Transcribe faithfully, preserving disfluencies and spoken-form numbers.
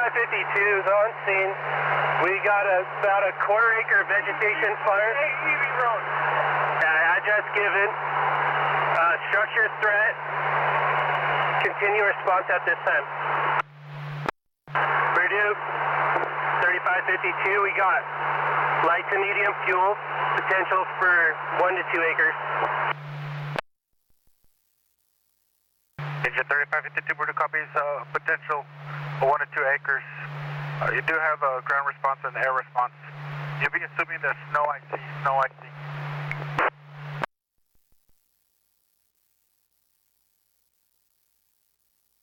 thirty-five fifty-two is on scene. We got a, about a quarter acre vegetation fire. Uh, address given. Uh, structure threat. Continue response at this time. Purdue, thirty-five fifty-two, we got light to medium fuel, potential for one to two acres. Agent thirty-five fifty-two, Purdue copies, uh, potential for one to two acres. Uh, you do have a ground response and air response. You'll be assuming the snow I C, snow I C.